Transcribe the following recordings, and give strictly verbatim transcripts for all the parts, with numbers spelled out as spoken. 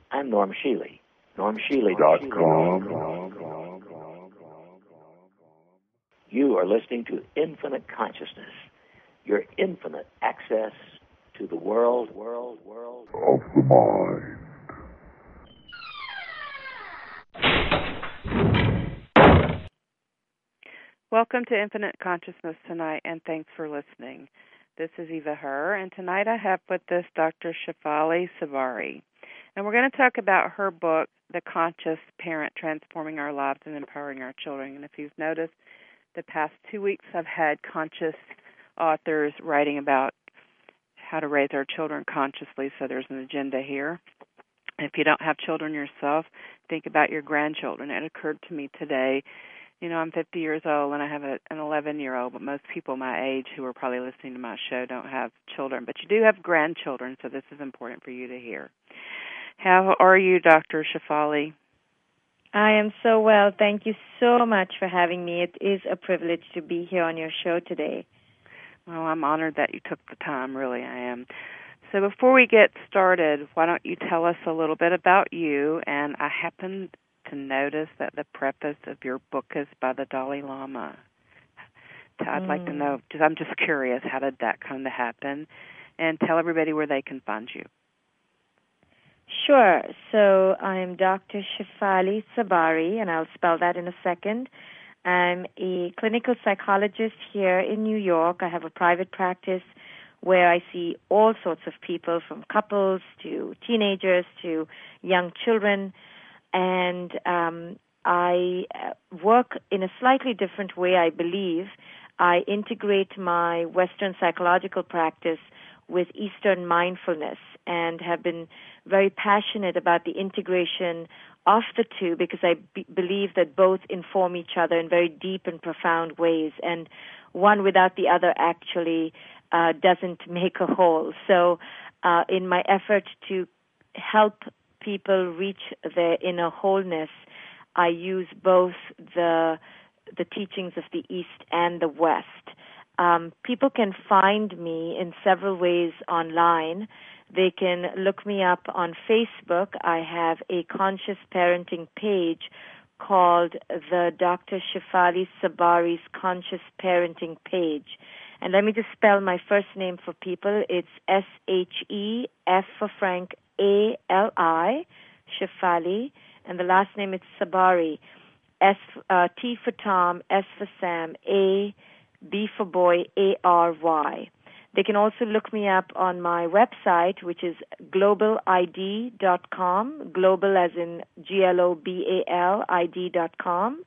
I'm Norm Shealy. Norm Shealy dot com. You are listening to Infinite Consciousness, your infinite access to the world, world, world of the mind. Welcome to Infinite Consciousness tonight, and thanks for listening. This is Eva Herr, and tonight I have with us Doctor Shefali Tsabary. And we're going to talk about her book, The Conscious Parent, Transforming Our Lives and Empowering Our Children. And if you've noticed, the past two weeks I've had conscious authors writing about how to raise our children consciously, so there's an agenda here. If you don't have children yourself, think about your grandchildren. It occurred to me today, you know, I'm fifty years old and I have a, an eleven-year-old, but most people my age who are probably listening to my show don't have children. But you do have grandchildren, so this is important for you to hear. How are you, Doctor Shefali? I am so well. Thank you so much for having me. It is a privilege to be here on your show today. Well, I'm honored that you took the time, really, I am. So before we get started, why don't you tell us a little bit about you? And I happened to notice that the preface of your book is by the Dalai Lama. I'd mm. like to know, because I'm just curious, how did that come to happen? And tell everybody where they can find you. Sure. So I'm Doctor Shefali Tsabary, and I'll spell that in a second. I'm a clinical psychologist here in New York. I have a private practice where I see all sorts of people, from couples to teenagers to young children. And um, I work in a slightly different way, I believe. I integrate my Western psychological practice with Eastern mindfulness and have been very passionate about the integration of the two because I b- believe that both inform each other in very deep and profound ways, and one without the other actually uh, doesn't make a whole. So uh, in my effort to help people reach their inner wholeness, I use both the the teachings of the East and the West. Um, people can find me in several ways online. They can look me up on Facebook. I have a conscious parenting page called the Doctor Shefali Tsabary's Conscious Parenting Page. And let me just spell my first name for people. It's S H E F for Frank, A L I, Shefali, and the last name is Tsabary, S, uh, T for Tom, S for Sam, A, B for boy, A R Y. They can also look me up on my website, which is global I D dot com, global as in G L O B A L I D dot com,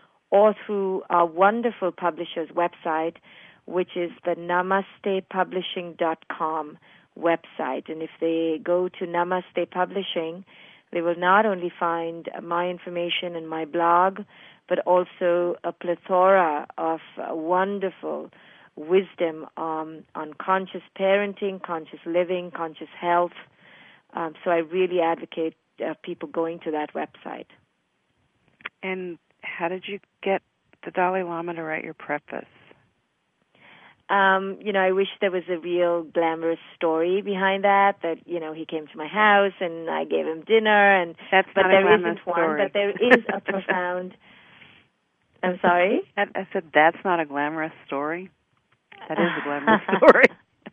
or through our wonderful publisher's website, which is the namaste publishing dot com website. And if they go to Namaste Publishing, they will not only find my information and my blog, but also a plethora of uh, wonderful wisdom um, on conscious parenting, conscious living, conscious health. Um, so I really advocate uh, people going to that website. And how did you get the Dalai Lama to write your preface? Um, you know, I wish there was a real glamorous story behind that, that, you know, he came to my house and I gave him dinner, and That's but not there a isn't story. one, but there is a profound... I'm sorry? I, I said that's not a glamorous story. That is a glamorous story.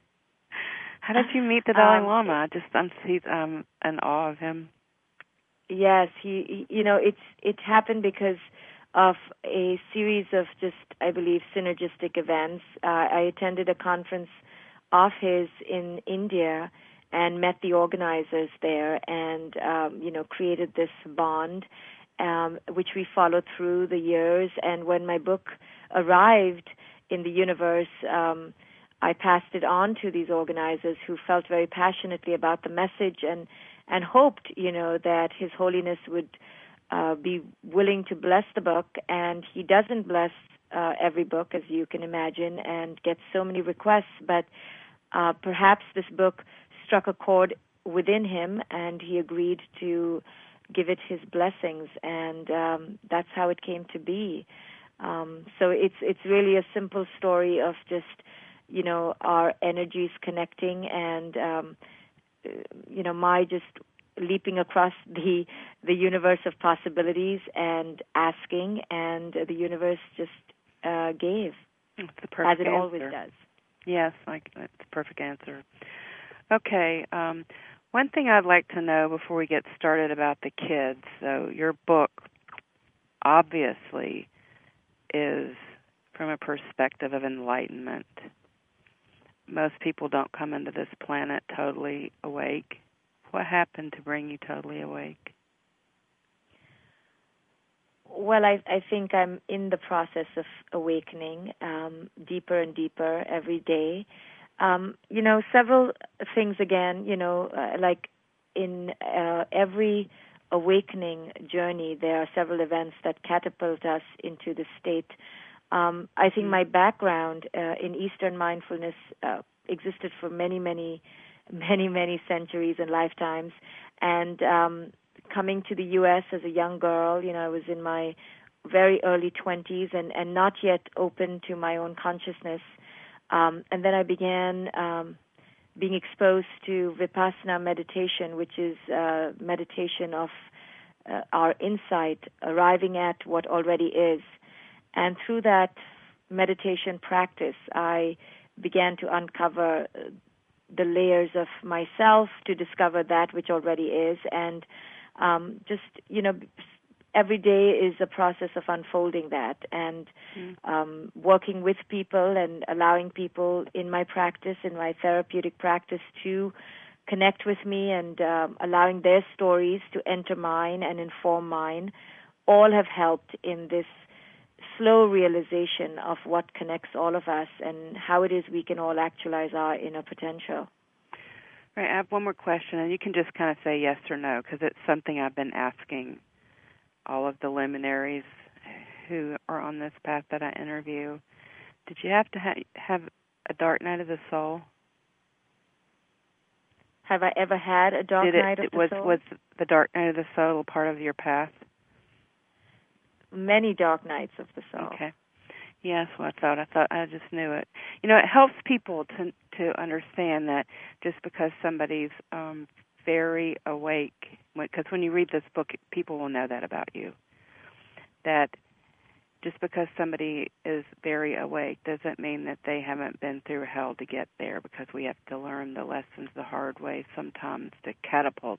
How did you meet the Dalai um, Lama? I just, I'm he's, um, in awe of him. Yes, he, he, you know, it's it happened because of a series of just, I believe, synergistic events. Uh, I attended a conference of his in India and met the organizers there, and um, you know, created this bond, um, which we followed through the years. And when my book arrived in the universe, um, I passed it on to these organizers who felt very passionately about the message and and hoped, you know, that His Holiness would uh, be willing to bless the book. And he doesn't bless uh, every book, as you can imagine, and gets so many requests. But uh, perhaps this book struck a chord within him, and he agreed to give it his blessings, and um, that's how it came to be. Um, so it's it's really a simple story of just, you know, our energies connecting, and um, you know, my just leaping across the the universe of possibilities and asking, and the universe just uh, gave, That's the perfect as it answer. always does. Yes, like that's the perfect answer. Okay, um, one thing I'd like to know before we get started about the kids. So your book obviously is from a perspective of enlightenment. Most people don't come into this planet totally awake. What happened to bring you totally awake? Well, I, I think I'm in the process of awakening um, deeper and deeper every day. Um, you know, several things again, you know, uh, like in uh, every awakening journey, there are several events that catapult us into the state. Um, I think my background uh, in Eastern mindfulness uh, existed for many, many, many, many centuries and lifetimes. And um, coming to the U S as a young girl, you know, I was in my very early twenties and, and not yet open to my own consciousness. Um, and then I began um, being exposed to Vipassana meditation, which is uh, meditation of uh, our insight, arriving at what already is. And through that meditation practice, I began to uncover the layers of myself, to discover that which already is. And um, just, you know, every day is a process of unfolding that and mm. um, working with people and allowing people in my practice, in my therapeutic practice, to connect with me and um, allowing their stories to enter mine and inform mine, all have helped in this slow realization of what connects all of us and how it is we can all actualize our inner potential. Right, I have one more question, and you can just kind of say yes or no, because it's something I've been asking all of the luminaries who are on this path that I interview. Did you have to ha- have a dark night of the soul? Have I ever had a dark Did it, night of it the was, soul? Was the dark night of the soul part of your path? Many dark nights of the soul. Okay. Yes, well, I thought I thought I just knew it. You know, it helps people to to understand that just because somebody's um, very awake, because when you read this book, people will know that about you. That just because somebody is very awake doesn't mean that they haven't been through hell to get there, because we have to learn the lessons the hard way sometimes to catapult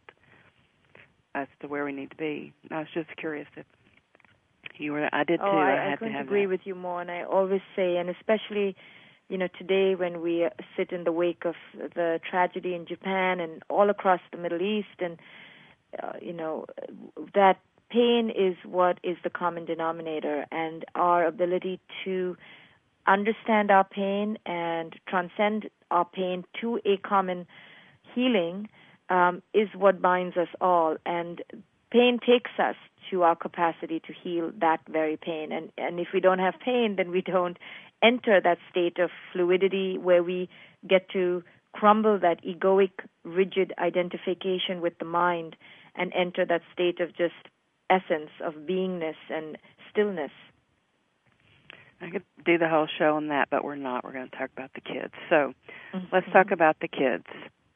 us to where we need to be. I was just curious if you were. I did too. Oh, I, I, had I couldn't to have agree that. with you more, and I always say, and especially, you know, today when we sit in the wake of the tragedy in Japan and all across the Middle East, and uh, you know, that pain is what is the common denominator, and our ability to understand our pain and transcend our pain to a common healing um, is what binds us all. And pain takes us to our capacity to heal that very pain. And, and if we don't have pain, then we don't enter that state of fluidity where we get to crumble that egoic, rigid identification with the mind and enter that state of just essence of beingness and stillness. I could do the whole show on that, but we're not. We're going to talk about the kids. So Mm-hmm. let's talk about the kids.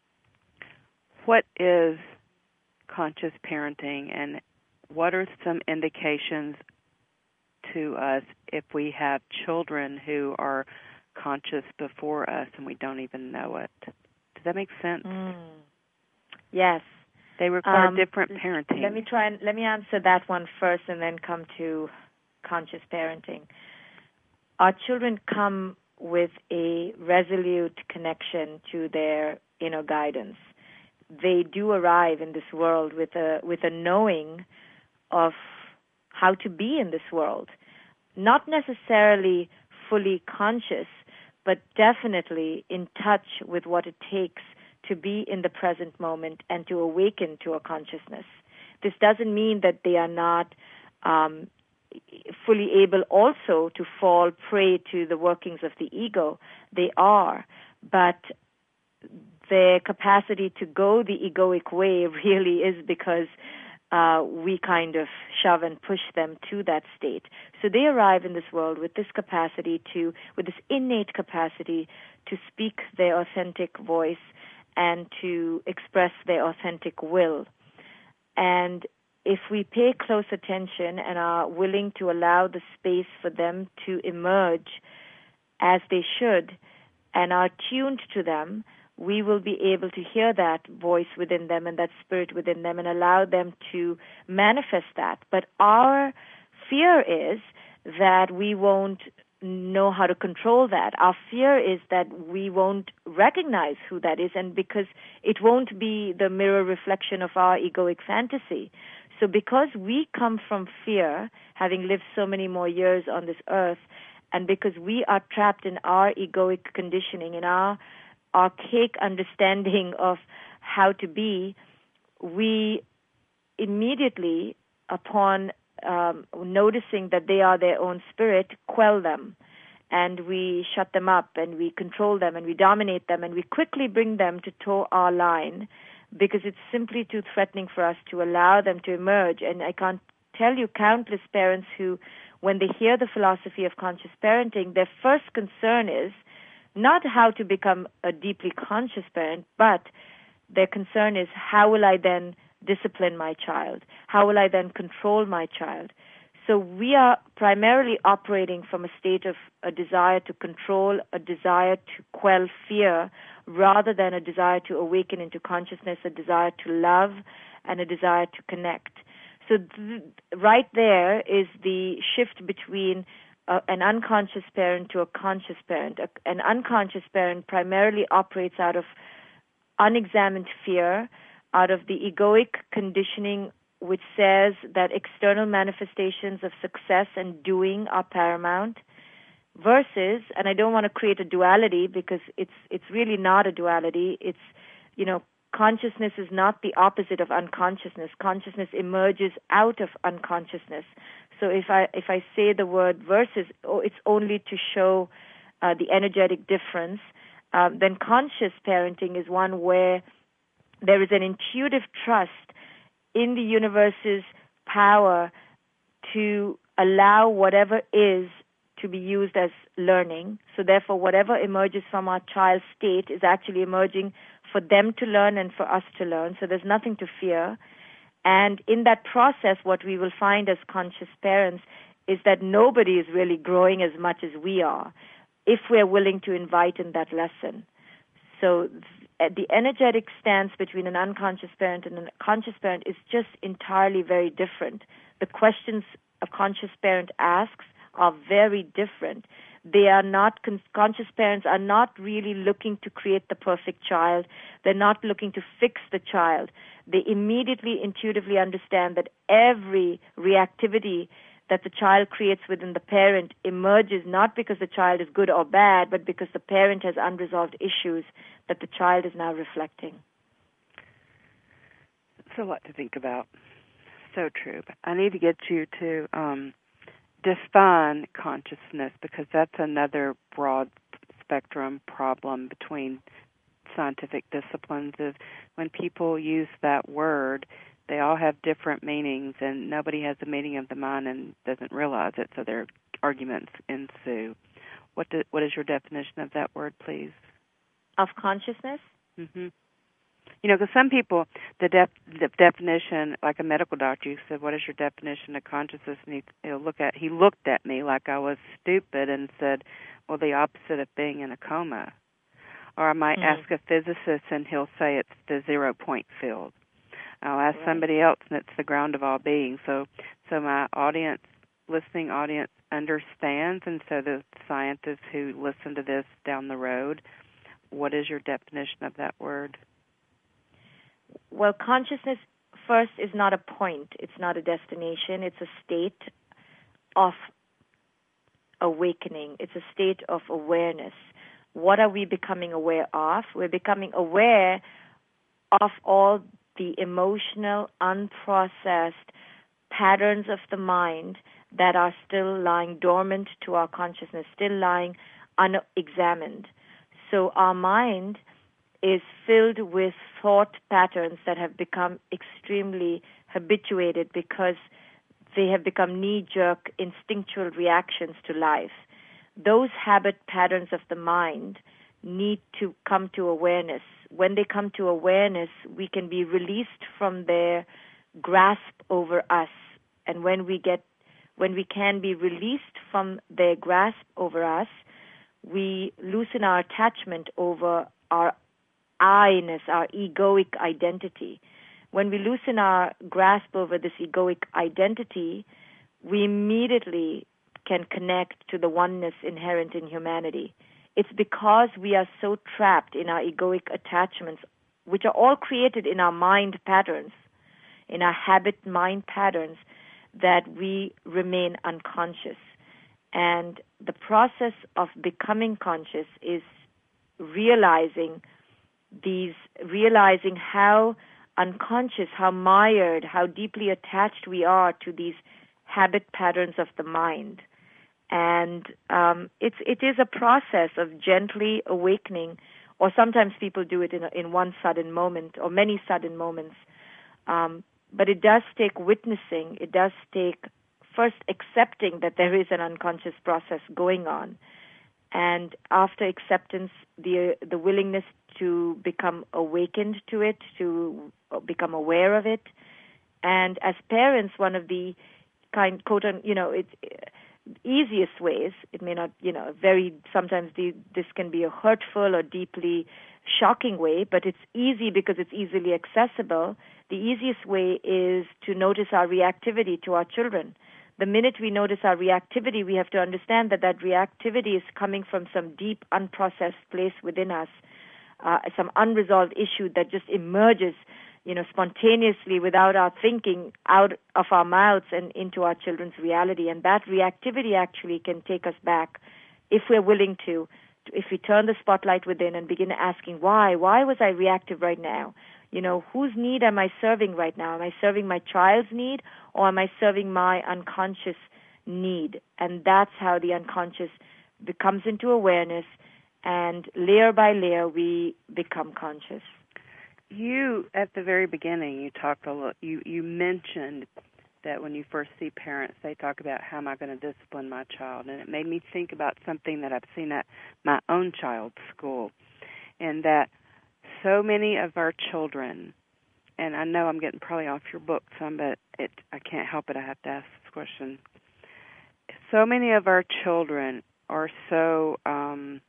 What is conscious parenting, and what are some indications to us if we have children who are conscious before us and we don't even know it? Does that make sense? Mm. Yes. They require um, different parenting. Let me try and let me answer that one first, and then come to conscious parenting. Our children come with a resolute connection to their inner guidance. They do arrive in this world with a with a knowing of how to be in this world. Not necessarily fully conscious, but definitely in touch with what it takes to be in the present moment and to awaken to a consciousness. This doesn't mean that they are not um, fully able also to fall prey to the workings of the ego. They are, but their capacity to go the egoic way really is because uh, we kind of shove and push them to that state. So they arrive in this world with this capacity to, with this innate capacity to speak their authentic voice and to express their authentic will. And if we pay close attention and are willing to allow the space for them to emerge as they should and are tuned to them, we will be able to hear that voice within them and that spirit within them and allow them to manifest that. But our fear is that we won't know how to control that. Our fear is that we won't recognize who that is, and because it won't be the mirror reflection of our egoic fantasy. So because we come from fear, having lived so many more years on this earth, and because we are trapped in our egoic conditioning, in our archaic understanding of how to be, we immediately, upon um, noticing that they are their own spirit, quell them. And we shut them up, and we control them, and we dominate them, and we quickly bring them to toe our line because it's simply too threatening for us to allow them to emerge. And I can't tell you countless parents who, when they hear the philosophy of conscious parenting, their first concern is not how to become a deeply conscious parent, but their concern is, how will I then discipline my child? How will I then control my child? So we are primarily operating from a state of a desire to control, a desire to quell fear, rather than a desire to awaken into consciousness, a desire to love, and a desire to connect. So th- right there is the shift between uh, an unconscious parent to a conscious parent. A, an unconscious parent primarily operates out of unexamined fear, out of the egoic conditioning which says that external manifestations of success and doing are paramount, versus, and I don't want to create a duality because it's it's really not a duality. It's, you know, consciousness is not the opposite of unconsciousness. Consciousness emerges out of unconsciousness. So if I if I say the word versus, oh, it's only to show uh, the energetic difference. Um, then conscious parenting is one where there is an intuitive trust in the universe's power to allow whatever is to be used as learning. So therefore, whatever emerges from our child's state is actually emerging for them to learn and for us to learn. So there's nothing to fear. And in that process, what we will find as conscious parents is that nobody is really growing as much as we are if we're willing to invite in that lesson. So the energetic stance between an unconscious parent and a conscious parent is just entirely very different. The questions a conscious parent asks are very different. They are not, conscious parents are not really looking to create the perfect child. They're not looking to fix the child. They immediately, intuitively understand that every reactivity that the child creates within the parent emerges not because the child is good or bad, but because the parent has unresolved issues that the child is now reflecting. It's a lot to think about. So true. But I need to get you to um, define consciousness, because that's another broad spectrum problem between scientific disciplines. Is when people use that word, they all have different meanings, and nobody has the meaning of the mind and doesn't realize it, so their arguments ensue. What do, what is your definition of that word, please? Of consciousness? Mm-hmm. You know, because some people, the, def, the definition, like a medical doctor, you said, what is your definition of consciousness? And he, he'll look at, he looked at me like I was stupid and said, well, the opposite of being in a coma. Or I might mm-hmm. ask a physicist, and he'll say it's the zero-point field. I'll ask right. somebody else, and it's the ground of all being. So, so my audience, listening audience, understands, and so the scientists who listen to this down the road, what is your definition of that word? Well, consciousness, first, is not a point. It's not a destination. It's a state of awakening. It's a state of awareness. What are we becoming aware of? We're becoming aware of all the emotional, unprocessed patterns of the mind that are still lying dormant to our consciousness, still lying unexamined. So our mind is filled with thought patterns that have become extremely habituated because they have become knee-jerk instinctual reactions to life. Those habit patterns of the mind need to come to awareness. When they come to awareness, we can be released from their grasp over us. And when we get, when we can be released from their grasp over us, we loosen our attachment over our I-ness, our egoic identity. When we loosen our grasp over this egoic identity, we immediately can connect to the oneness inherent in humanity. It's because we are so trapped in our egoic attachments, which are all created in our mind patterns, in our habit mind patterns, that we remain unconscious. And the process of becoming conscious is realizing these, realizing how unconscious, how mired, how deeply attached we are to these habit patterns of the mind. And um, it's it is a process of gently awakening, or sometimes people do it in a, in one sudden moment or many sudden moments. Um, but it does take witnessing. It does take first accepting that there is an unconscious process going on, and after acceptance, the the willingness to become awakened to it, to become aware of it. And as parents, one of the kind quote on you know it's easiest ways, it may not, you know, very, sometimes the, this can be a hurtful or deeply shocking way, but it's easy because it's easily accessible. The easiest way is to notice our reactivity to our children. The minute we notice our reactivity, we have to understand that that reactivity is coming from some deep, unprocessed place within us, uh, some unresolved issue that just emerges, you know, spontaneously without our thinking out of our mouths and into our children's reality. And that reactivity actually can take us back if we're willing to, if we turn the spotlight within and begin asking, why? Why was I reactive right now? You know, whose need am I serving right now? Am I serving my child's need, or am I serving my unconscious need? And that's how the unconscious becomes into awareness, and layer by layer we become conscious. You, at the very beginning, you talked a lot, you, you mentioned that when you first see parents, they talk about, how am I going to discipline my child? And it made me think about something that I've seen at my own child's school, and that so many of our children, and I know I'm getting probably off your book some, but it, I can't help it, I have to ask this question. So many of our children are so um,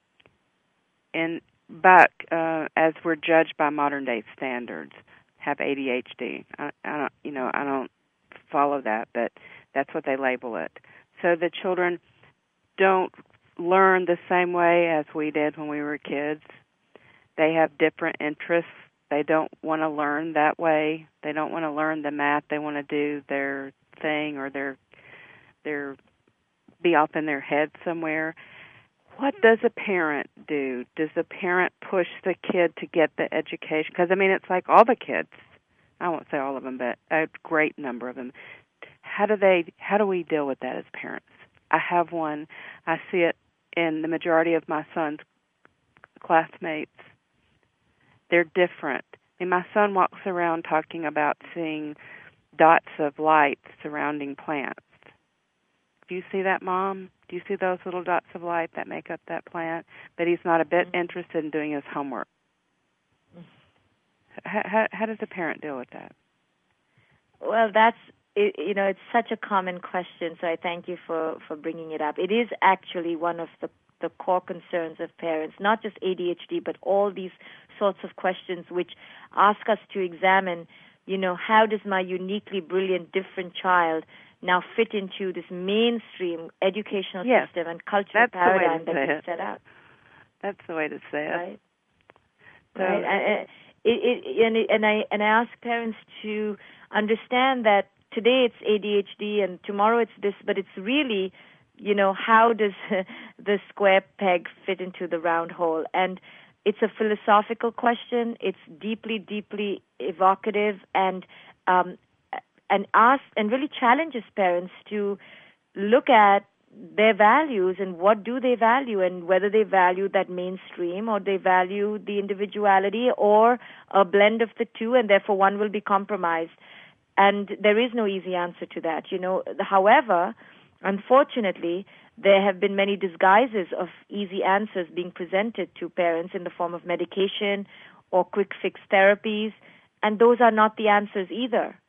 in But uh, as we're judged by modern day standards, have A D H D. I, I don't, you know, I don't follow that, but that's what they label it. So the children don't learn the same way as we did when we were kids. They have different interests. They don't want to learn that way. They don't want to learn the math. They want to do their thing, or their their be off in their head somewhere. What does a parent do? Does the parent push the kid to get the education? Because, I mean, it's like all the kids, I won't say all of them, but a great number of them. How do they? How do we deal with that as parents? I have one. I see it in the majority of my son's classmates. They're different. I mean, my son walks around talking about seeing dots of light surrounding plants. Do you see that, Mom? Do you see those little dots of light that make up that plant? But he's not a bit mm-hmm. interested in doing his homework. Mm-hmm. How, how, how does a parent deal with that? Well, that's, it, you know, it's such a common question, so I thank you for, for bringing it up. It is actually one of the, the core concerns of parents, not just A D H D, but all these sorts of questions which ask us to examine, you know, how does my uniquely brilliant, different child now fit into this mainstream educational yes, system and cultural paradigm that we set out. That's the way to say it. Right. So, right. And, it, it, and, it, and I and I ask parents to understand that today it's A D H D and tomorrow it's this, but it's really, you know, how does the square peg fit into the round hole? And it's a philosophical question. It's deeply, deeply evocative, and um, and ask and really challenges parents to look at their values and what do they value, and whether they value that mainstream or they value the individuality or a blend of the two, and therefore one will be compromised. And there is no easy answer to that, you know. However, unfortunately, there have been many disguises of easy answers being presented to parents in the form of medication or quick fix therapies, and those are not the answers either.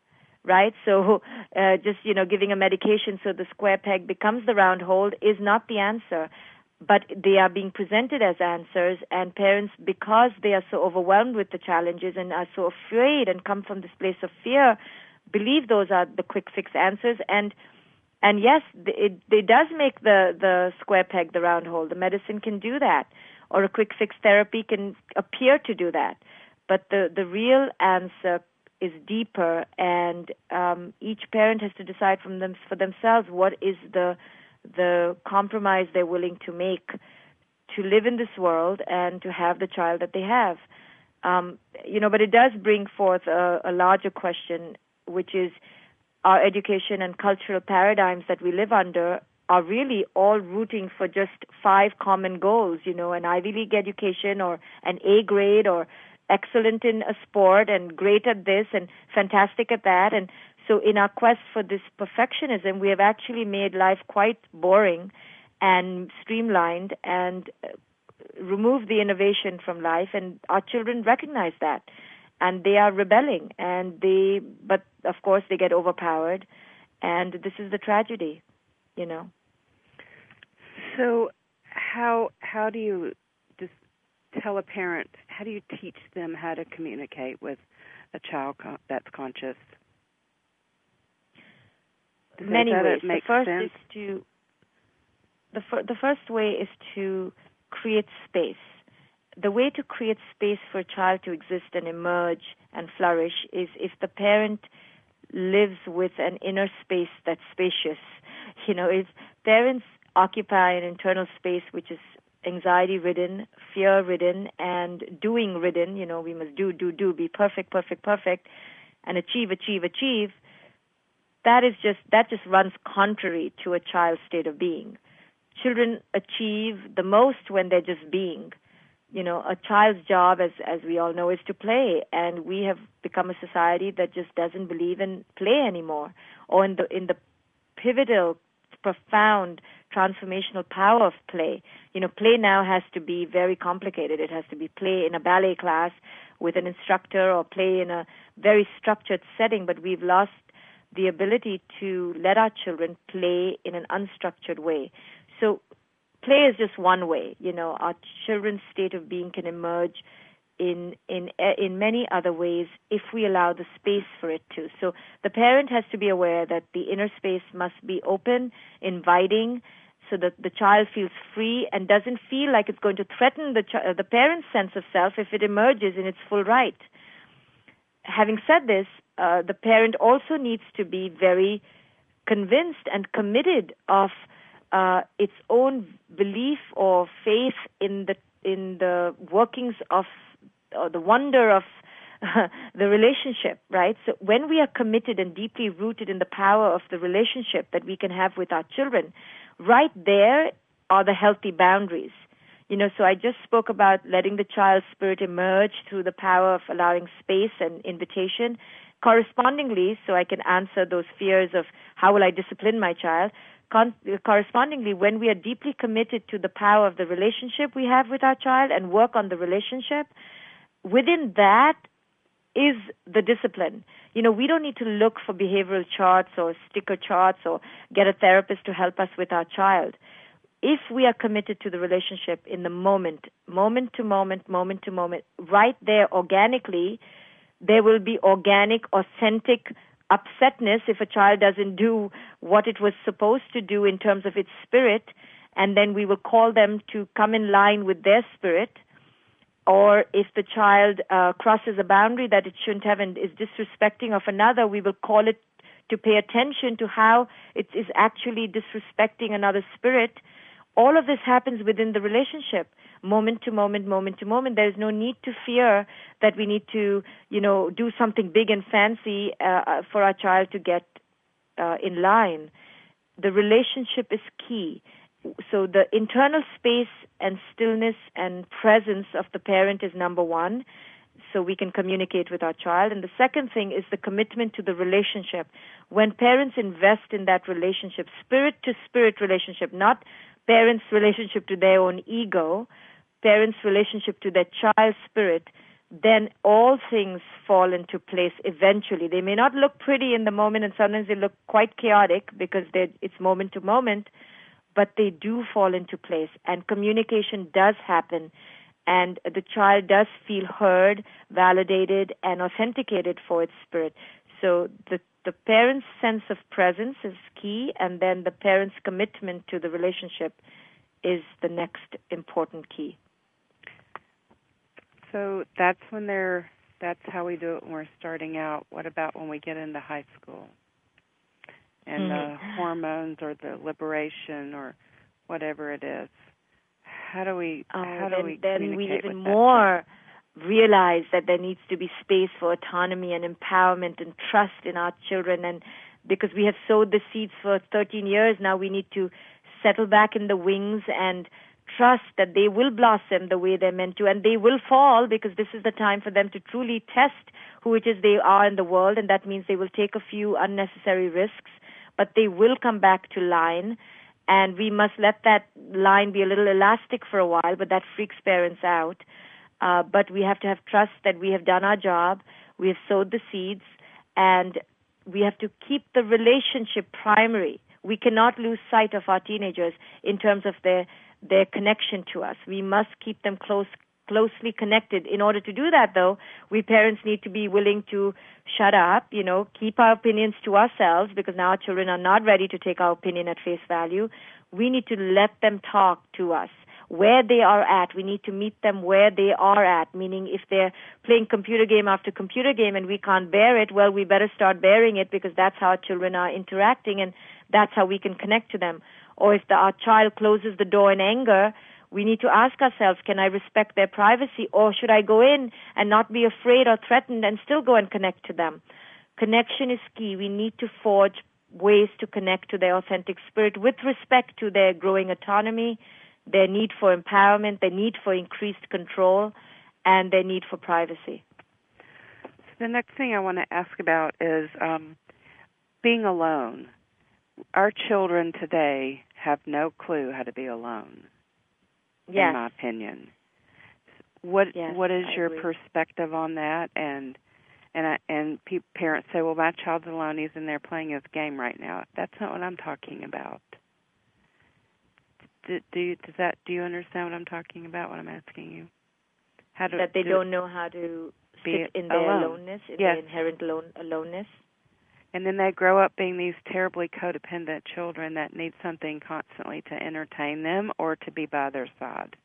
right? So uh, just, you know, giving a medication so the square peg becomes the round hole is not the answer. But they are being presented as answers, and parents, because they are so overwhelmed with the challenges and are so afraid and come from this place of fear, believe those are the quick fix answers. And and yes, it, it does make the, the square peg the round hole. The medicine can do that, or a quick fix therapy can appear to do that. But the, the real answer is deeper, and um, each parent has to decide from them for themselves what is the the compromise they're willing to make to live in this world and to have the child that they have. Um, you know, but it does bring forth a, a larger question, which is our education and cultural paradigms that we live under are really all rooting for just five common goals, you know, an Ivy League education or an A grade or excellent in a sport and great at this and fantastic at that. And so in our quest for this perfectionism, we have actually made life quite boring and streamlined and removed the innovation from life, and our children recognize that. And they are rebelling, and they, but of course they get overpowered, and this is the tragedy, you know. So how how do you just tell a parent, how do you teach them how to communicate with a child con- that's conscious? Does Many that, ways. That make the first sense? is to the fir- the first way is to create space. The way to create space for a child to exist and emerge and flourish is if the parent lives with an inner space that's spacious. You know, if parents occupy an internal space which is anxiety-ridden, fear-ridden, and doing-ridden, you know, we must do, do, do, be perfect, perfect, perfect, and achieve, achieve, achieve, that is just that just runs contrary to a child's state of being. Children achieve the most when they're just being. You know, a child's job, as as we all know, is to play, and we have become a society that just doesn't believe in play anymore, or in the in the pivotal, profound, transformational power of play. You know, play now has to be very complicated. It has to be play in a ballet class with an instructor, or play in a very structured setting, but we've lost the ability to let our children play in an unstructured way. So play is just one way. You know, our children's state of being can emerge in in in many other ways if we allow the space for it to. So the parent has to be aware that the inner space must be open, inviting, so that the child feels free and doesn't feel like it's going to threaten the ch- the parent's sense of self if it emerges in its full right. Having said this, uh, the parent also needs to be very convinced and committed of uh, its own belief or faith in the in the workings of or the wonder of uh, the relationship, right? So when we are committed and deeply rooted in the power of the relationship that we can have with our children, right there are the healthy boundaries. You know, so I just spoke about letting the child's spirit emerge through the power of allowing space and invitation. Correspondingly, so I can answer those fears of how will I discipline my child, Con- correspondingly, when we are deeply committed to the power of the relationship we have with our child and work on the relationship, within that is the discipline. You know, we don't need to look for behavioral charts or sticker charts or get a therapist to help us with our child. If we are committed to the relationship in the moment, moment to moment, moment to moment, right there organically, there will be organic, authentic upsetness if a child doesn't do what it was supposed to do in terms of its spirit, and then we will call them to come in line with their spirit. Or if the child uh, crosses a boundary that it shouldn't have and is disrespecting of another, we will call it to pay attention to how it is actually disrespecting another's spirit. All of this happens within the relationship, moment to moment, moment to moment. There is no need to fear that we need to, you know, do something big and fancy uh, for our child to get uh, in line. The relationship is key. So the internal space and stillness and presence of the parent is number one, so we can communicate with our child. And the second thing is the commitment to the relationship. When parents invest in that relationship, spirit-to-spirit relationship, not parents' relationship to their own ego, parents' relationship to their child's spirit, then all things fall into place eventually. They may not look pretty in the moment, and sometimes they look quite chaotic because it's moment to moment, but they do fall into place, and communication does happen, and the child does feel heard, validated, and authenticated for its spirit. So the the parent's sense of presence is key, and then the parent's commitment to the relationship is the next important key. So that's when they're, that's how we do it when we're starting out. What about when we get into high school? And mm-hmm. the hormones or the liberation or whatever it is. How do we, oh, how then, do we then communicate we even with more that realize that there needs to be space for autonomy and empowerment and trust in our children. And because we have sowed the seeds for thirteen years, now we need to settle back in the wings and trust that they will blossom the way they're meant to, and they will fall, because this is the time for them to truly test who it is they are in the world, and that means they will take a few unnecessary risks, but they will come back to line, and we must let that line be a little elastic for a while, but that freaks parents out. Uh, but we have to have trust that we have done our job, we have sowed the seeds, and we have to keep the relationship primary. We cannot lose sight of our teenagers in terms of their their connection to us. We must keep them close, closely connected. In order to do that, though, we parents need to be willing to shut up, you know, keep our opinions to ourselves, because now our children are not ready to take our opinion at face value. We need to let them talk to us. Where they are at, we need to meet them where they are at, meaning if they're playing computer game after computer game and we can't bear it, well, we better start bearing it, because that's how our children are interacting, and that's how we can connect to them. Or if the, our child closes the door in anger, we need to ask ourselves, can I respect their privacy, or should I go in and not be afraid or threatened and still go and connect to them? Connection is key. We need to forge ways to connect to their authentic spirit with respect to their growing autonomy, their need for empowerment, their need for increased control, and their need for privacy. So the next thing I want to ask about is um, being alone. Our children today have no clue how to be alone, yes. in my opinion. What yes, What is I your agree. perspective on that? And and I, and pe- parents say, well, my child's alone. He's in there playing his game right now. That's not what I'm talking about. Do, do you, does that? Do you understand what I'm talking about? What I'm asking you? How to, that they do, don't know how to sit in their alone. aloneness, in yes. their inherent alone, aloneness. And then they grow up being these terribly codependent children that need something constantly to entertain them or to be by their side.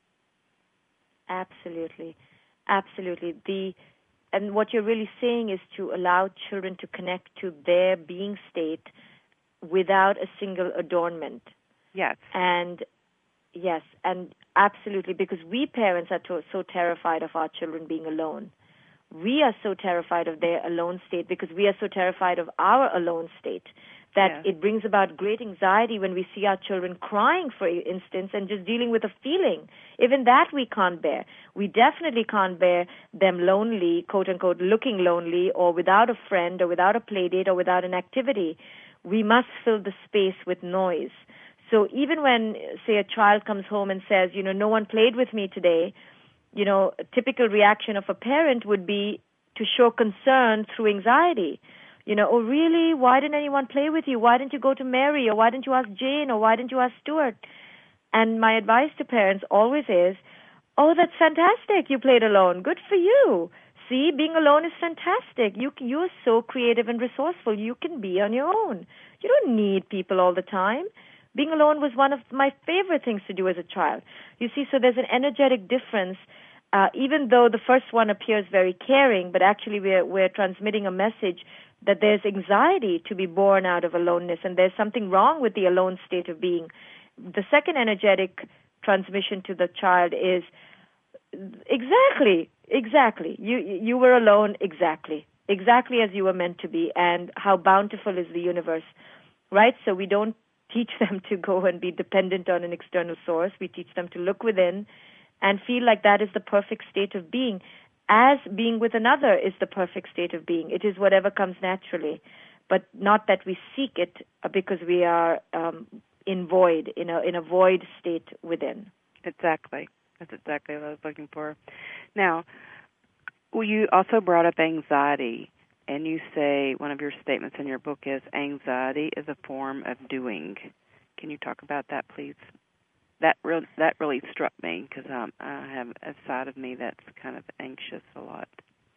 Absolutely, absolutely. The and what you're really saying is to allow children to connect to their being state without a single adornment. Yes. And yes, and absolutely, because we parents are to, so terrified of our children being alone. We are so terrified of their alone state because we are so terrified of our alone state that yeah. it brings about great anxiety when we see our children crying, for instance, and just dealing with a feeling. Even that we can't bear. We definitely can't bear them lonely, quote-unquote, looking lonely, or without a friend, or without a play date, or without an activity. We must fill the space with noise. So even when, say, a child comes home and says, you know, no one played with me today, you know, a typical reaction of a parent would be to show concern through anxiety. You know, oh, really? Why didn't anyone play with you? Why didn't you go to Mary? Or why didn't you ask Jane? Or why didn't you ask Stuart? And my advice to parents always is, oh, that's fantastic. You played alone. Good for you. See, being alone is fantastic. You, you're so creative and resourceful. You can be on your own. You don't need people all the time. Being alone was one of my favorite things to do as a child. You see, so there's an energetic difference, uh, even though the first one appears very caring, but actually we're, we're transmitting a message that there's anxiety to be born out of aloneness, and there's something wrong with the alone state of being. The second energetic transmission to the child is, exactly, exactly. You, you were alone, exactly. Exactly as you were meant to be, and how bountiful is the universe, right? So we don't teach them to go and be dependent on an external source. We teach them to look within and feel like that is the perfect state of being, as being with another is the perfect state of being. It is whatever comes naturally, but not that we seek it because we are um, in void, in a, in a void state within. Exactly. That's exactly what I was looking for. Now, Well, you also brought up anxiety, and you say one of your statements in your book is anxiety is a form of doing. Can you talk about that, please? That re- that really struck me because um, I have a side of me that's kind of anxious a lot.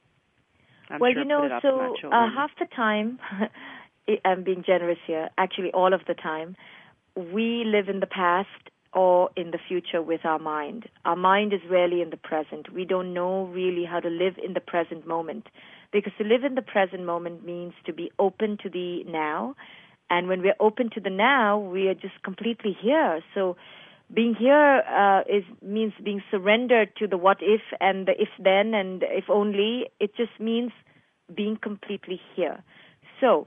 I'm well, sure you know, put it up so to my uh, children. half the time, I'm being generous here, actually all of the time, we live in the past or in the future with our mind. Our mind is rarely in the present. We don't know really how to live in the present moment, because to live in the present moment means to be open to the now. And when we're open to the now, we are just completely here. So being here uh, is means being surrendered to the what if and the if then and if only. It just means being completely here. So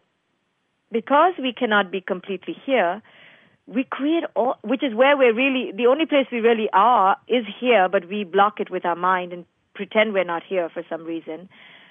because we cannot be completely here, we create all, which is where we're really, the only place we really are is here, but we block it with our mind and pretend we're not here for some reason.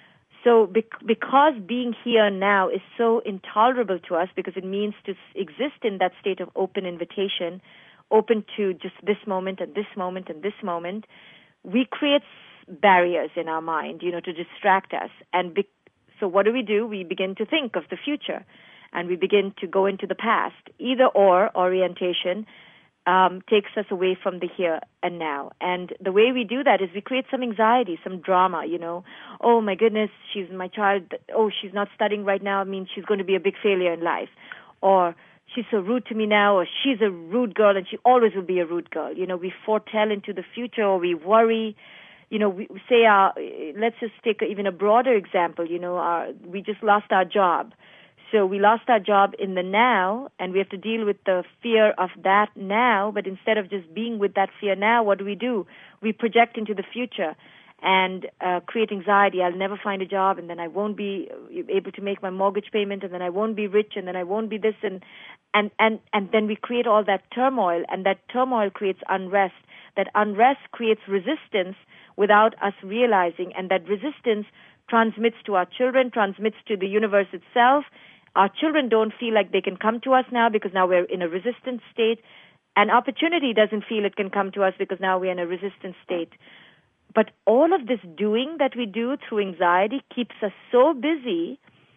So bec- because being here now is so intolerable to us, because it means to exist in that state of open invitation, open to just this moment and this moment and this moment, we create barriers in our mind, you know, to distract us. And be- so what do we do? We begin to think of the future, and we begin to go into the past. Either or orientation um, takes us away from the here and now. And the way we do that is we create some anxiety, some drama, you know. Oh, my goodness, she's my child. Oh, she's not studying right now. It means she's going to be a big failure in life. Or she's so rude to me now, or she's a rude girl, and she always will be a rude girl. You know, we foretell into the future, or we worry. You know, we say, our, let's just take even a broader example. You know, our, we just lost our job. So we lost our job in the now, and we have to deal with the fear of that now. But instead of just being with that fear now, what do we do? We project into the future and uh, create anxiety. I'll never find a job, and then I won't be able to make my mortgage payment, and then I won't be rich, and then I won't be this, and and and and then we create all that turmoil, and that turmoil creates unrest. That unrest creates resistance without us realizing, and that resistance transmits to our children, transmits to the universe itself. Our children don't feel like they can come to us now because now we're in a resistant state. And opportunity doesn't feel it can come to us because now we're in a resistant state. But all of this doing that we do through anxiety keeps us so busy.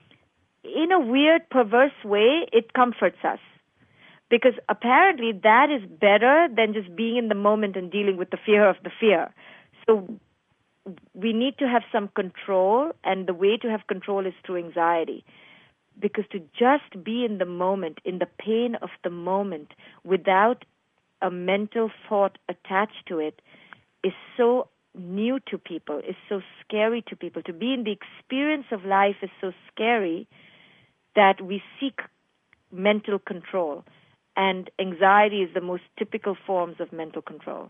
In a weird, perverse way, it comforts us. Because apparently that is better than just being in the moment and dealing with the fear of the fear. So we need to have some control, and the way to have control is through anxiety. Because to just be in the moment, in the pain of the moment, without a mental thought attached to it, is so new to people, is so scary to people. To be in the experience of life is so scary that we seek mental control. And anxiety is the most typical forms of mental control.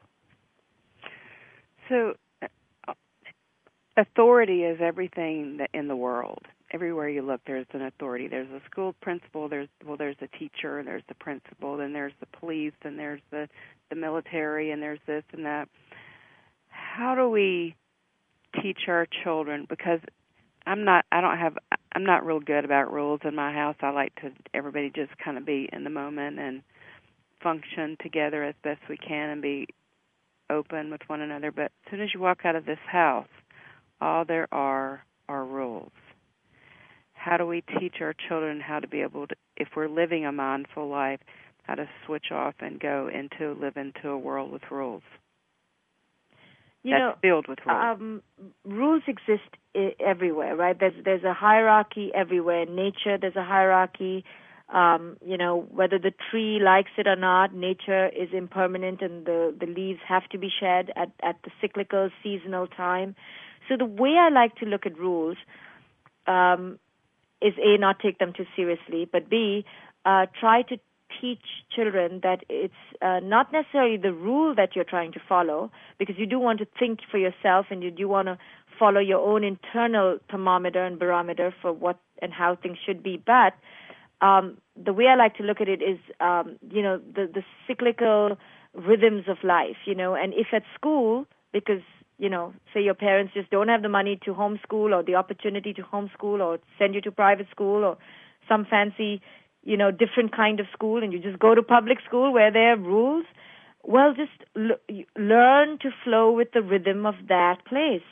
So uh, authority is everything that in the world. Everywhere you look, there's an authority. There's a school principal. There's well, there's a teacher. There's the principal. Then there's the police. And there's the the military. And there's this and that. How do we teach our children? Because I'm not. I don't have. I'm not real good about rules in my house. I like to everybody just kind of be in the moment and function together as best we can and be open with one another. But as soon as you walk out of this house, all there are are rules. How do we teach our children how to be able to, if we're living a mindful life, how to switch off and go into, live into a world with rules? You That's know, filled with rules. Um, rules exist I- everywhere, right? There's there's a hierarchy everywhere. In nature, there's a hierarchy. Um, you know, whether the tree likes it or not, nature is impermanent, and the, the leaves have to be shed at, at the cyclical, seasonal time. So the way I like to look at rules um, is A, not take them too seriously, but B, uh, try to teach children that it's uh, not necessarily the rule that you're trying to follow, because you do want to think for yourself and you do want to follow your own internal thermometer and barometer for what and how things should be. But um, the way I like to look at it is, um, you know, the, the cyclical rhythms of life, you know, and if at school, because you know, say your parents just don't have the money to homeschool or the opportunity to homeschool or send you to private school or some fancy, you know, different kind of school, and you just go to public school where there are rules, well, just l- learn to flow with the rhythm of that place.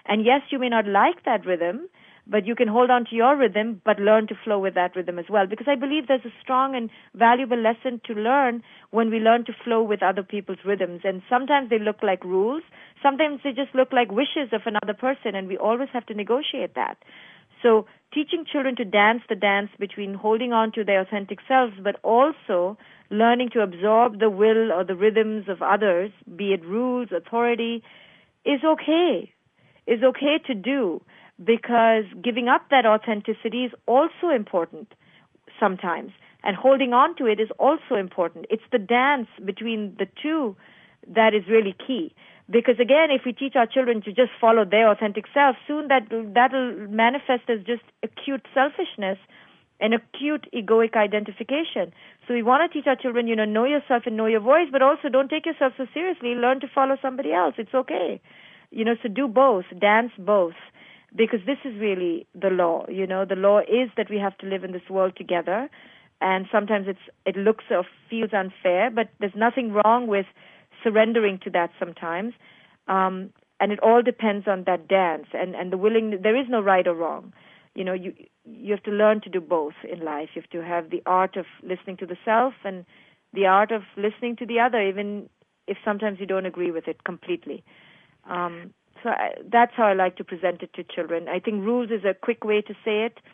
And yes, you may not like that rhythm, but you can hold on to your rhythm, but learn to flow with that rhythm as well. Because I believe there's a strong and valuable lesson to learn when we learn to flow with other people's rhythms. And sometimes they look like rules. Sometimes they just look like wishes of another person, and we always have to negotiate that. So teaching children to dance the dance between holding on to their authentic selves, but also learning to absorb the will or the rhythms of others, be it rules, authority, is okay, is okay to do, because giving up that authenticity is also important sometimes, and holding on to it is also important. It's the dance between the two that is really key. Because again, if we teach our children to just follow their authentic self, soon that that'll manifest as just acute selfishness and acute egoic identification. So we want to teach our children, you know, know yourself and know your voice, but also don't take yourself so seriously. Learn to follow somebody else. It's okay. You know, so do both, dance both, because this is really the law. You know, the law is that we have to live in this world together, and sometimes it's it looks or feels unfair, but there's nothing wrong with surrendering to that sometimes, um, and it all depends on that dance and, and the willing. There is no right or wrong. You know, you you have to learn to do both in life. You have to have the art of listening to the self and the art of listening to the other, even if sometimes you don't agree with it completely. Um, so I, that's how I like to present it to children. I think rules is a quick way to say it,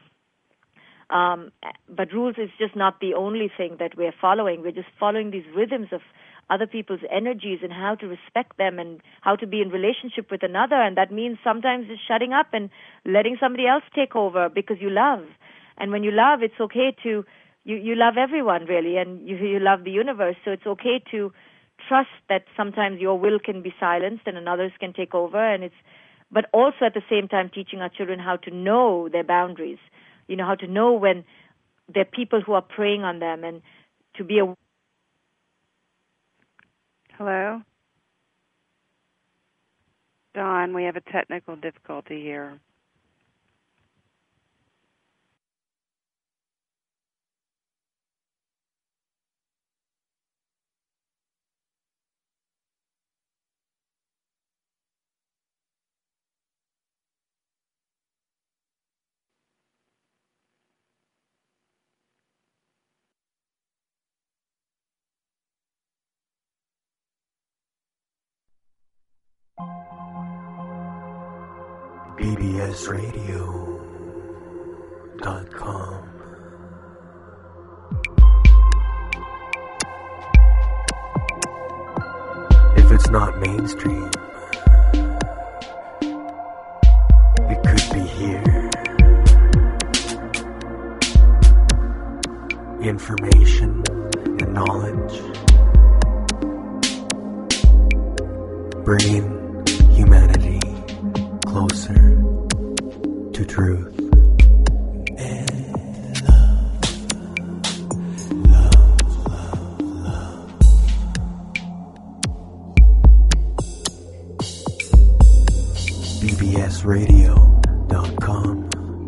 um, but rules is just not the only thing that we're following. We're just following these rhythms of other people's energies and how to respect them and how to be in relationship with another. And that means sometimes just shutting up and letting somebody else take over because you love. And when you love, it's okay to, you, you love everyone really, and you, you love the universe. So it's okay to trust that sometimes your will can be silenced and another's can take over. And it's, but also at the same time teaching our children how to know their boundaries, you know, how to know when there are people who are preying on them, and to be aware. Hello? Dawn, we have a technical difficulty here. B B S radio dot com. If it's not mainstream, it could be here. Information and knowledge, bringing humanity closer to truth and love, love, love, love. B B S radio dot com.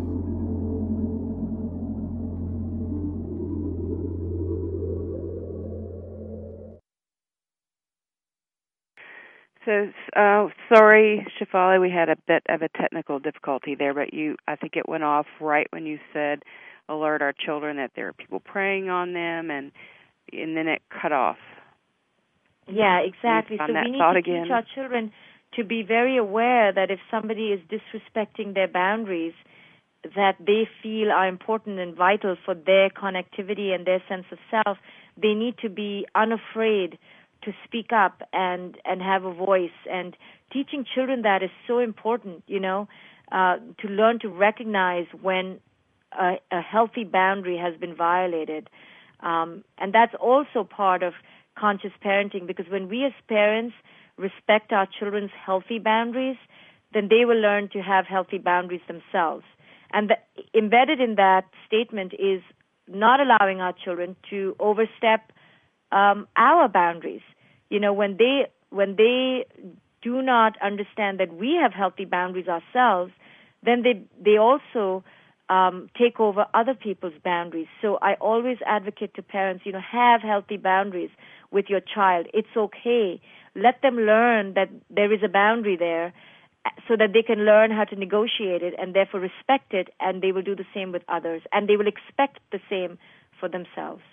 So, uh, sorry, Shefali, we had a bit of a technical difficulty there, but you, I think it went off right when you said alert our children that there are people preying on them, and and then it cut off. Yeah, exactly. So we need to again? teach our children to be very aware that if somebody is disrespecting their boundaries that they feel are important and vital for their connectivity and their sense of self, they need to be unafraid to speak up and, and have a voice. And teaching children that is so important, you know, uh, to learn to recognize when a, a healthy boundary has been violated. Um, and that's also part of conscious parenting, because when we as parents respect our children's healthy boundaries, then they will learn to have healthy boundaries themselves. And the, embedded in that statement is not allowing our children to overstep um, our boundaries. You know, when they when they do not understand that we have healthy boundaries ourselves, then they they also um, take over other people's boundaries. So I always advocate to parents, you know, have healthy boundaries with your child. It's okay. Let them learn that there is a boundary there, so that they can learn how to negotiate it and therefore respect it, and they will do the same with others, and they will expect the same for themselves.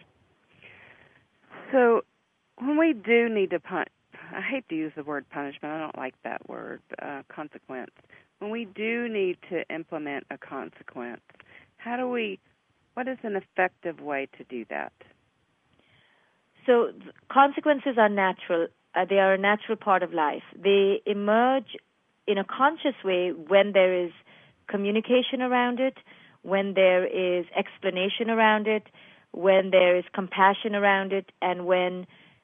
So when we do need to pun, I hate to use the word punishment. I don't like that word, uh, consequence. When we do need to implement a consequence, how do we, what is an effective way to do that? So consequences are natural. Uh, they are a natural part of life. They emerge in a conscious way when there is communication around it, when there is explanation around it, when there is compassion around it, and when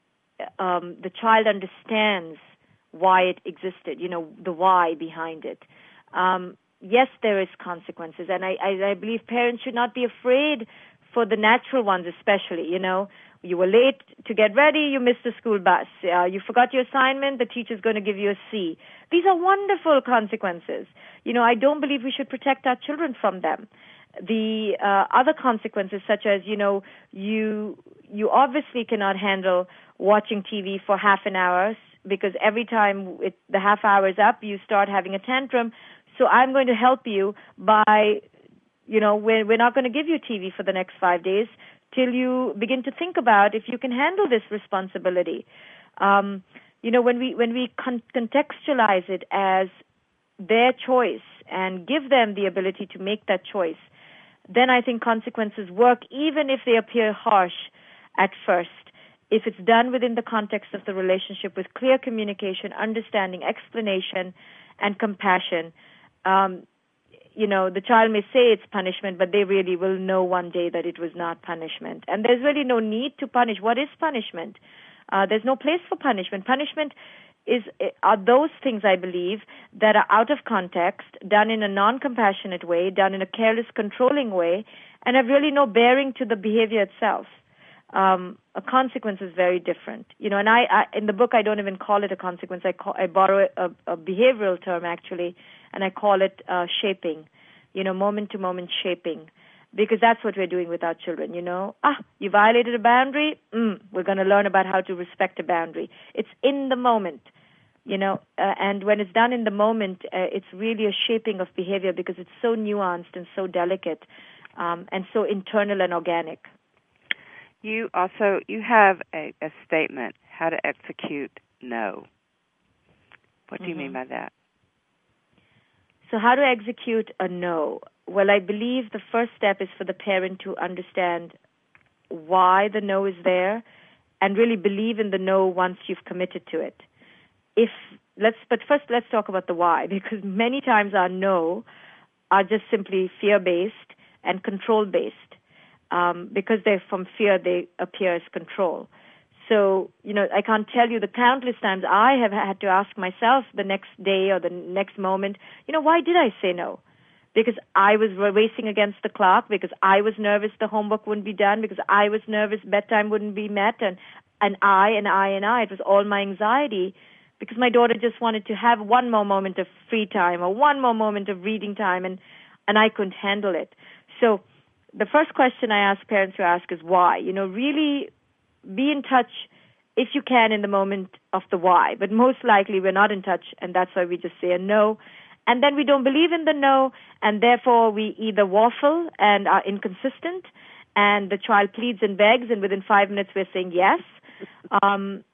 um, the child understands why it existed, you know, the why behind it. Um, yes, there is consequences, and I, I, I believe parents should not be afraid for the natural ones, especially, you know. You were late to get ready, you missed the school bus. Uh, you forgot your assignment, the teacher's going to give you a C. These are wonderful consequences. You know, I don't believe we should protect our children from them. The uh, other consequences, such as, you know, you you obviously cannot handle watching T V for half an hour, because every time it, the half hour is up, you start having a tantrum. So I'm going to help you by, you know, we're, we're not going to give you T V for the next five days till you begin to think about if you can handle this responsibility. Um, you know, when we when we con- contextualize it as their choice and give them the ability to make that choice, then I think consequences work, even if they appear harsh at first. If it's done within the context of the relationship with clear communication, understanding, explanation, and compassion, um, you know, the child may say it's punishment, but they really will know one day that it was not punishment. And there's really no need to punish. What is punishment? Uh, there's no place for punishment. Punishment is are those things, I believe, that are out of context, done in a non-compassionate way, done in a careless, controlling way, and have really no bearing to the behavior itself. Um, a consequence is very different, you know. And I, I, in the book, I don't even call it a consequence. I call, I borrow a, a behavioral term actually, and I call it uh, shaping, you know, moment-to-moment shaping, because that's what we're doing with our children. You know, ah, you violated a boundary. Mm, we're going to learn about how to respect a boundary. It's in the moment, you know, uh, and when it's done in the moment, uh, it's really a shaping of behavior because it's so nuanced and so delicate, um, and so internal and organic. You also, you have a, a statement, how to execute no. What do mm-hmm. you mean by that? So how to execute a no? Well, I believe the first step is for the parent to understand why the no is there and really believe in the no once you've committed to it. If let's, but first let's talk about the why, because many times our no are just simply fear-based and control-based. Um, because they're from fear, they appear as control. So, you know, I can't tell you the countless times I have had to ask myself the next day or the next moment, you know, why did I say no? Because I was racing against the clock, because I was nervous the homework wouldn't be done, because I was nervous bedtime wouldn't be met, and, and I, and I, and I. It was all my anxiety because my daughter just wanted to have one more moment of free time or one more moment of reading time, and, and I couldn't handle it. So the first question I ask parents to ask is why. You know, really be in touch, if you can, in the moment of the why. But most likely we're not in touch, and that's why we just say a no. And then we don't believe in the no, and therefore we either waffle and are inconsistent, and the child pleads and begs, and within five minutes we're saying yes. Um,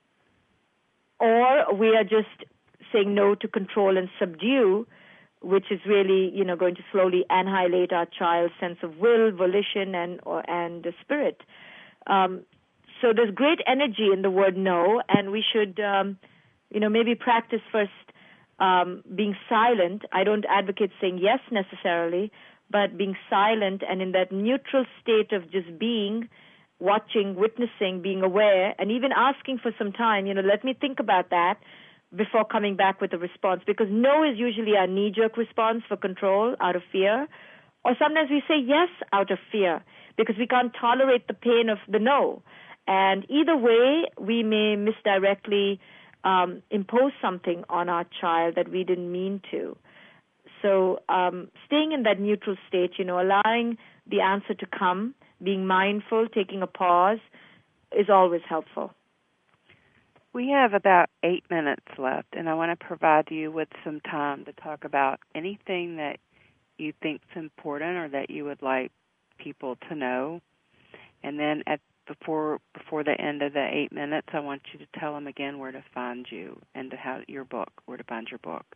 or we are just saying no to control and subdue, which is really, you know, going to slowly annihilate our child's sense of will, volition, and or, and spirit. Um, so there's great energy in the word no, and we should, um, you know, maybe practice first um, being silent. I don't advocate saying yes necessarily, but being silent and in that neutral state of just being, watching, witnessing, being aware, and even asking for some time, you know, let me think about that before coming back with a response, because no is usually our knee-jerk response for control out of fear, or sometimes we say yes out of fear because we can't tolerate the pain of the no. And either way, we may misdirectly um, impose something on our child that we didn't mean to. So um, staying in that neutral state, you know, allowing the answer to come, being mindful, taking a pause, is always helpful. We have about eight minutes left, and I want to provide you with some time to talk about anything that you think is important or that you would like people to know. And then at before before the end of the eight minutes, I want you to tell them again where to find you and to how your book, where to find your book.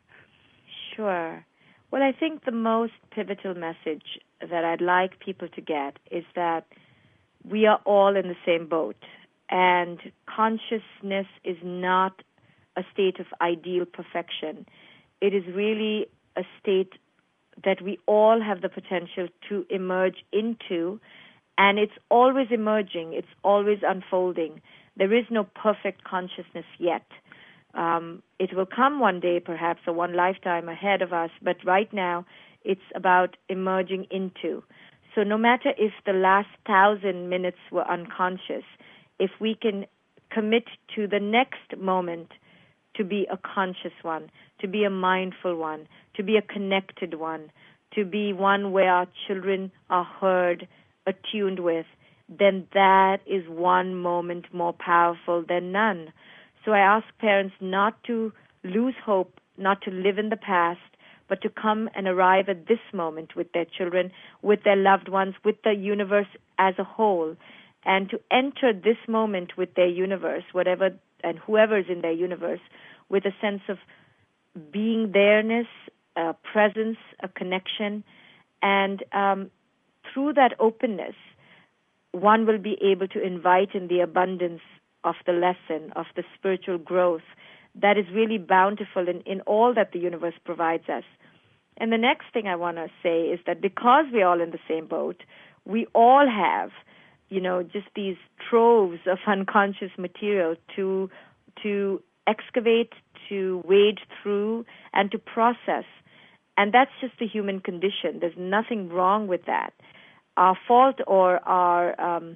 Sure. Well, I think the most pivotal message that I'd like people to get is that we are all in the same boat, and consciousness is not a state of ideal perfection. It is really a state that we all have the potential to emerge into, and it's always emerging, it's always unfolding. There is no perfect consciousness yet. Um, it will come one day, perhaps, or one lifetime ahead of us, but right now it's about emerging into. So no matter if the last thousand minutes were unconscious, if we can commit to the next moment to be a conscious one, to be a mindful one, to be a connected one, to be one where our children are heard, attuned with, then that is one moment more powerful than none. So I ask parents not to lose hope, not to live in the past, but to come and arrive at this moment with their children, with their loved ones, with the universe as a whole, and to enter this moment with their universe, whatever and whoever is in their universe, with a sense of being there-ness, a presence, a connection, and um, through that openness, one will be able to invite in the abundance of the lesson, of the spiritual growth that is really bountiful in, in all that the universe provides us. And the next thing I want to say is that because we're all in the same boat, we all have, you know, just these troves of unconscious material to to excavate, to wade through, and to process. And that's just the human condition. There's nothing wrong with that. Our fault or our um,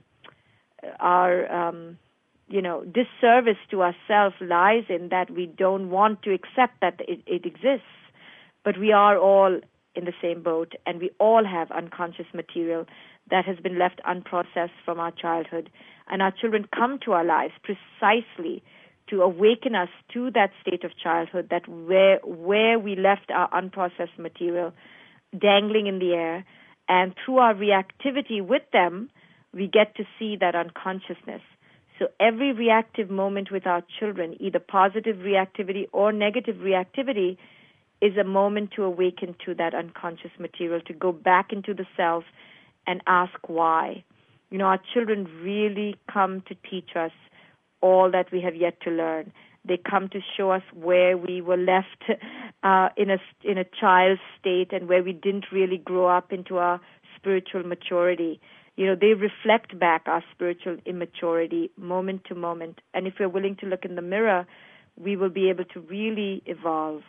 our um, you know, disservice to ourselves lies in that we don't want to accept that it, it exists. But we are all in the same boat, and we all have unconscious material that has been left unprocessed from our childhood. And our children come to our lives precisely to awaken us to that state of childhood, that where where we left our unprocessed material dangling in the air. And through our reactivity with them, we get to see that unconsciousness. So every reactive moment with our children, either positive reactivity or negative reactivity, is a moment to awaken to that unconscious material, to go back into the self and ask why. You know, our children really come to teach us all that we have yet to learn. They come to show us where we were left uh, in a in a child's state and where we didn't really grow up into our spiritual maturity. You know, they reflect back our spiritual immaturity moment to moment. And if we're willing to look in the mirror, we will be able to really evolve.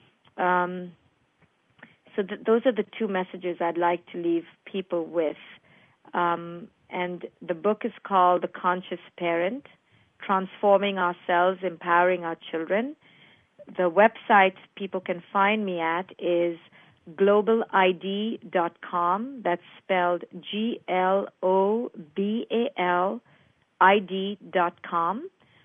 Um, so th- those are the two messages I'd like to leave people with. Um, and the book is called The Conscious Parent, Transforming Ourselves, Empowering Our Children. The website people can find me at is global I D dot com. That's spelled G L O B A L I D dot com.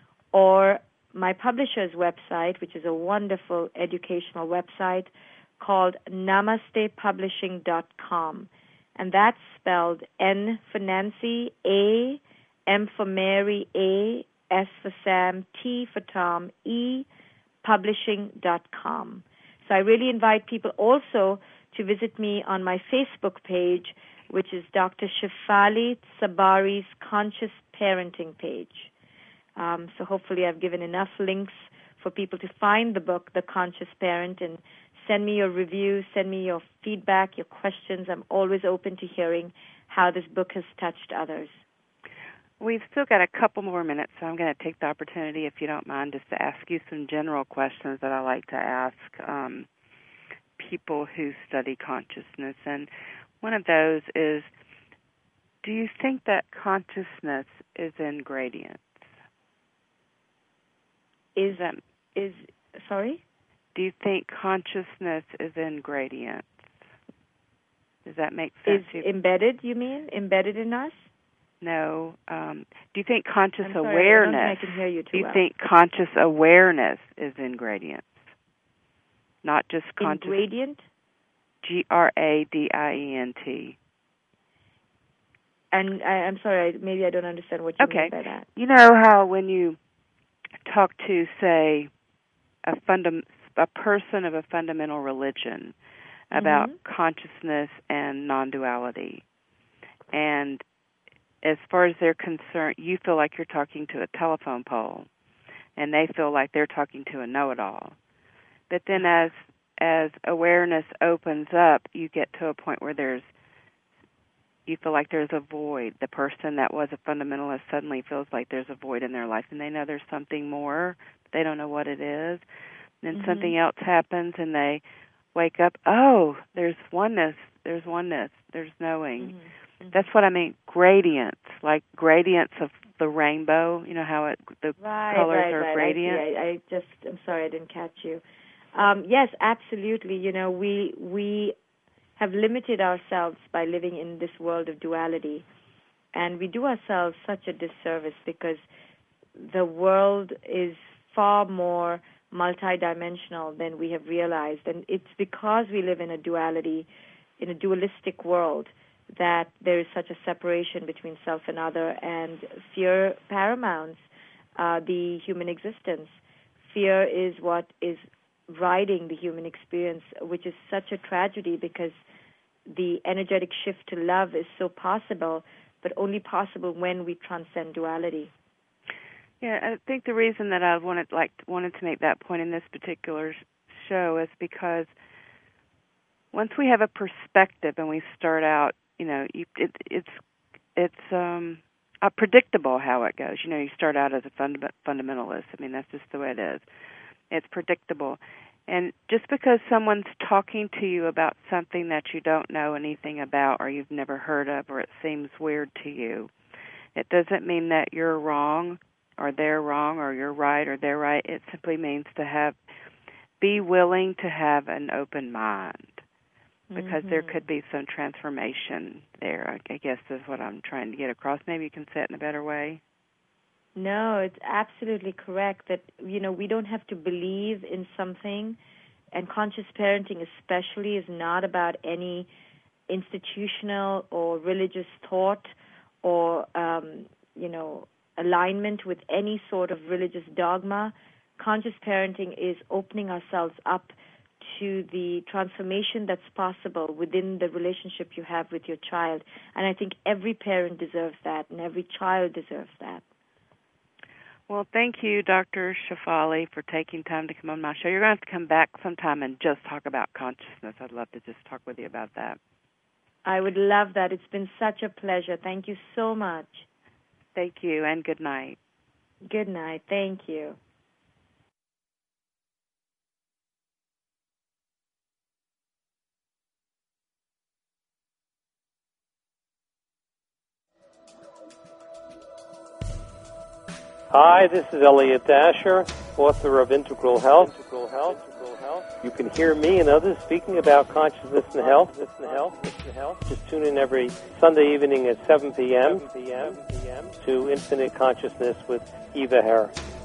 Or my publisher's website, which is a wonderful educational website called namaste publishing dot com. And that's spelled N for Nancy, A, M for Mary, A, S for Sam, T for Tom, E, publishing dot com. So I really invite people also to visit me on my Facebook page, which is Doctor Shefali Tsabari's Conscious Parenting page. Um, so hopefully I've given enough links for people to find the book, The Conscious Parent, and send me your reviews, send me your feedback, your questions. I'm always open to hearing how this book has touched others. We've still got a couple more minutes, so I'm going to take the opportunity, if you don't mind, just to ask you some general questions that I like to ask um, people who study consciousness. And one of those is, do you think that consciousness is in gradients? Is that is sorry? Do you think consciousness is in gradients? Does that make sense? Is embedded, you mean? Embedded in us? No. Um, do you think conscious I'm sorry, awareness? I don't think I can hear you too do you well. think conscious awareness is ingredients, not just conscious? Ingredient? G R A D I E N T. And I, I'm sorry, I, maybe I don't understand what you Okay. mean by that. You know how when you talk to, say, a fundam- a person of a fundamental religion about mm-hmm. consciousness and non-duality, and as far as they're concerned, you feel like you're talking to a telephone pole, and they feel like they're talking to a know-it-all. But then as as awareness opens up, you get to a point where there's you feel like there's a void. The person that was a fundamentalist suddenly feels like there's a void in their life, and they know there's something more, but they don't know what it is. Then mm-hmm. something else happens, and they wake up, oh, there's oneness, there's oneness, there's knowing. Mm-hmm. Mm-hmm. That's what I mean, gradients, like gradients of the rainbow, you know how it, the right, colors right, are right. gradient? I, see. I, I just, I'm sorry, I didn't catch you. Um, yes, absolutely. You know, we we have limited ourselves by living in this world of duality, and we do ourselves such a disservice because the world is far more multidimensional than we have realized, and it's because we live in a duality, in a dualistic world, that there is such a separation between self and other, and fear paramounts uh, the human existence. Fear is what is riding the human experience, which is such a tragedy because the energetic shift to love is so possible, but only possible when we transcend duality. Yeah, I think the reason that I wanted like wanted to make that point in this particular show is because once we have a perspective and we start out, you know, you, it, it's it's um, uh, predictable how it goes. You know, you start out as a funda- fundamentalist. I mean, that's just the way it is. It's predictable. And just because someone's talking to you about something that you don't know anything about or you've never heard of or it seems weird to you, it doesn't mean that you're wrong or they're wrong or you're right or they're right. It simply means to have, be willing to have an open mind because mm-hmm. there could be some transformation there, I guess is what I'm trying to get across. Maybe you can say it in a better way. No, it's absolutely correct that, you know, we don't have to believe in something, and conscious parenting especially is not about any institutional or religious thought or, um, you know, alignment with any sort of religious dogma. Conscious parenting is opening ourselves up to the transformation that's possible within the relationship you have with your child. And I think every parent deserves that, and every child deserves that. Well, thank you, Doctor Shefali, for taking time to come on my show. You're going to have to come back sometime and just talk about consciousness. I'd love to just talk with you about that. I would love that. It's been such a pleasure. Thank you so much. Thank you, and good night. Good night. Thank you. Hi, this is Elliot Dasher, author of Integral Health. Integral Health. You can hear me and others speaking about consciousness and health. Just tune in every Sunday evening at seven p.m. to Infinite Consciousness with Eva Hare.